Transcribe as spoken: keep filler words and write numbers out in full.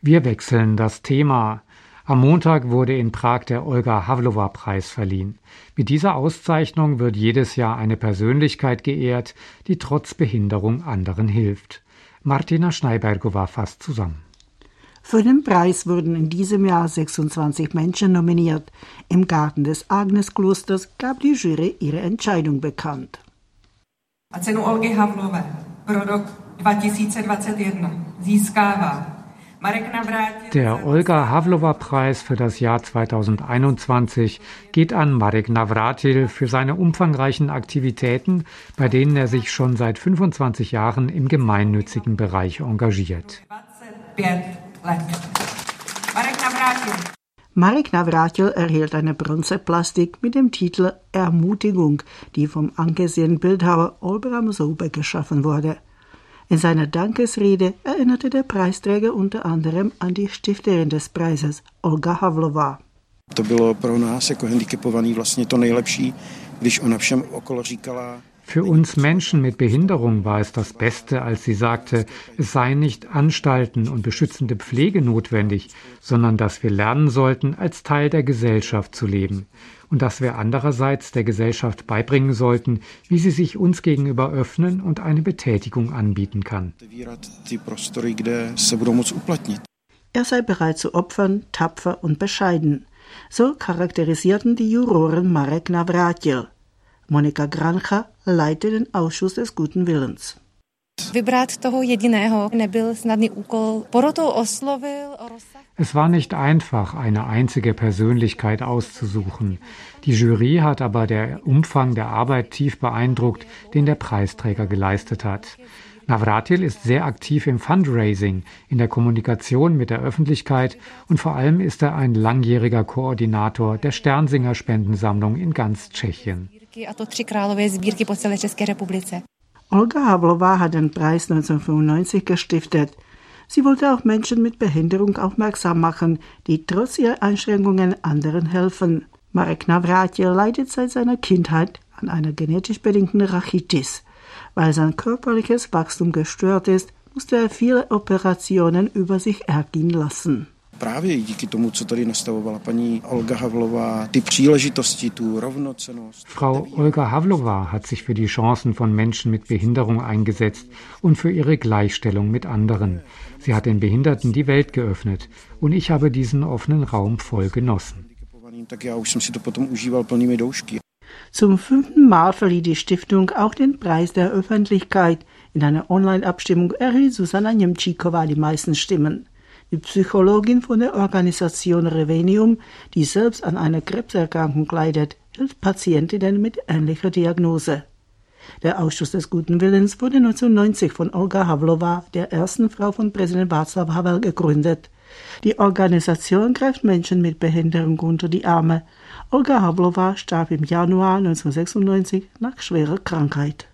Wir wechseln das Thema. Am Montag wurde in Prag der Olga-Havlova-Preis verliehen. Mit dieser Auszeichnung wird jedes Jahr eine Persönlichkeit geehrt, die trotz Behinderung anderen hilft. Martina Schneibergova fasst zusammen. Für den Preis wurden in diesem Jahr sechsundzwanzig Menschen nominiert. Im Garten des Agnesklosters gab die Jury ihre Entscheidung bekannt. A cenu Olgy Havlové pro rok zweitausendzweiundzwanzig získává Der Olga-Havlova-Preis für das Jahr zweitausendeinundzwanzig geht an Marek Navratil für seine umfangreichen Aktivitäten, bei denen er sich schon seit fünfundzwanzig Jahren im gemeinnützigen Bereich engagiert. Marek Navratil erhielt eine Bronzeplastik mit dem Titel Ermutigung, die vom angesehenen Bildhauer Olbram Soube geschaffen wurde. In seiner Dankesrede erinnerte der Preisträger unter anderem an die Stifterin des Preises, Olga Havlova. To bylo pro nás jako handicapovaný vlastně to nejlepší, když ona všem okolo říkala. Für uns Menschen mit Behinderung war es das Beste, als sie sagte, es seien nicht Anstalten und beschützende Pflege notwendig, sondern dass wir lernen sollten, als Teil der Gesellschaft zu leben. Und dass wir andererseits der Gesellschaft beibringen sollten, wie sie sich uns gegenüber öffnen und eine Betätigung anbieten kann. Er sei bereit zu opfern, tapfer und bescheiden. So charakterisierten die Juroren Marek Navratil. Monika Grancha leitet den Ausschuss des guten Willens. Es war nicht einfach, eine einzige Persönlichkeit auszusuchen. Die Jury hat aber der Umfang der Arbeit tief beeindruckt, den der Preisträger geleistet hat. Navratil ist sehr aktiv im Fundraising, in der Kommunikation mit der Öffentlichkeit und vor allem ist er ein langjähriger Koordinator der Sternsinger-Spendensammlung in ganz Tschechien. Olga Havlova hat den Preis neunzehnhundertfünfundneunzig gestiftet. Sie wollte auch Menschen mit Behinderung aufmerksam machen, die trotz ihrer Einschränkungen anderen helfen. Marek Navratil leidet seit seiner Kindheit an einer genetisch bedingten Rachitis. Weil sein körperliches Wachstum gestört ist, musste er viele Operationen über sich ergehen lassen. Právě díky tomu, co tady nastavovala paní Olga Havlova, ty příležitosti, tu rovnocennost. Frau Olga Havlova hat sich für die Chancen von Menschen mit Behinderung eingesetzt und für ihre Gleichstellung mit anderen. Sie hat den Behinderten die Welt geöffnet und ich habe diesen offenen Raum voll genossen. Tak já už jsem si to potom užíval plnými doušky. Zum fünften Mal verlieh die Stiftung auch den Preis der Öffentlichkeit. In einer Online-Abstimmung erhielt Susanna Němčíková die meisten Stimmen. Die Psychologin von der Organisation Revenium, die selbst an einer Krebserkrankung leidet, hilft Patientinnen mit ähnlicher Diagnose. Der Ausschuss des guten Willens wurde neunzehnhundertneunzig von Olga Havlova, der ersten Frau von Präsident Václav Havel, gegründet. Die Organisation greift Menschen mit Behinderung unter die Arme. Olga Havlova starb im Januar neunzehnhundertsechsundneunzig nach schwerer Krankheit.